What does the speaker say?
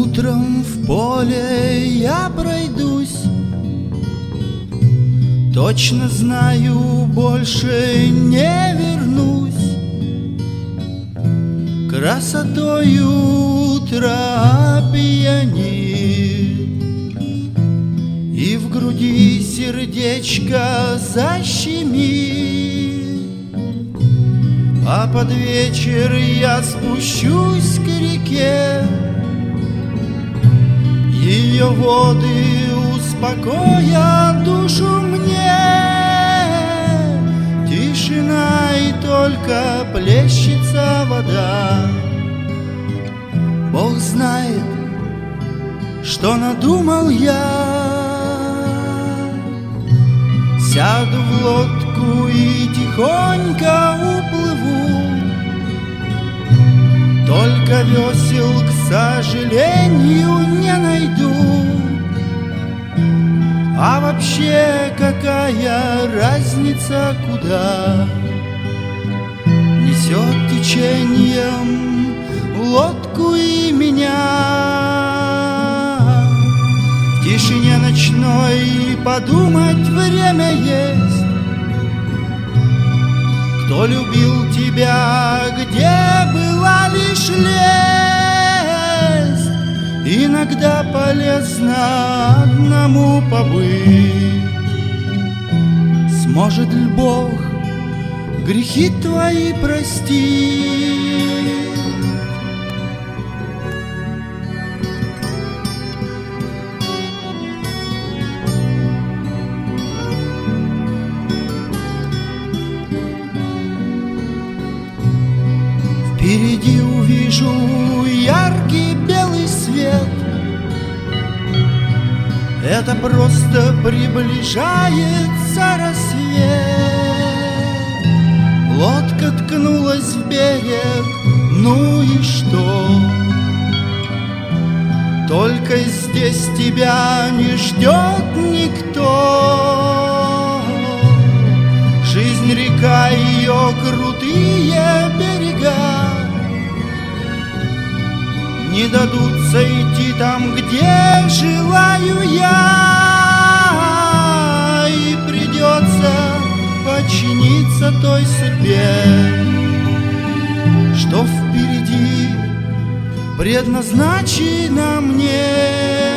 Утром в поле я пройдусь, точно знаю, больше не вернусь. Красотою утра пьянит, и в груди сердечко защемит. А под вечер я спущусь к реке, ее воды успокоят душу мне. Тишина и только плещется вода. Бог знает, что надумал я. Сяду в лодку и тихонько уплыву, только весел, к сожалению, не найду. А вообще какая разница, куда несет течением лодку и меня? В тишине ночной подумать время есть. Кто любил тебя, где была лишь лесть? Иногда полезно одному побыть. Сможет ли Бог грехи твои простить? Впереди увижу яркий белый свет. Это просто приближается рассвет. Лодка ткнулась в берег, ну и что? Только здесь тебя не ждет никто. Жизнь река, ее крутые берега не дадутся идти там, где желаю я, и придется подчиниться той судьбе, что впереди предназначена мне.